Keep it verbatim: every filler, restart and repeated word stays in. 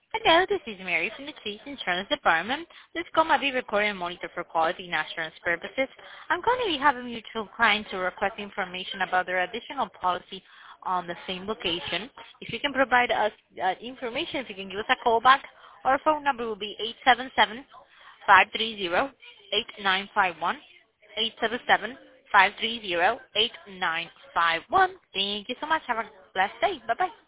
Hello, this is Mary from the Chief Insurance Department. This call might be recorded and monitored for quality and assurance purposes. I'm going to be having a mutual client to request information about their additional policy on the same location. If you can provide us uh, information, if you can give us a call back, our phone number will be eight seven seven, five three zero, eight nine five one, eight seven seven, five three zero, eight nine five one. Thank you so much. Have a blessed day. Bye-bye.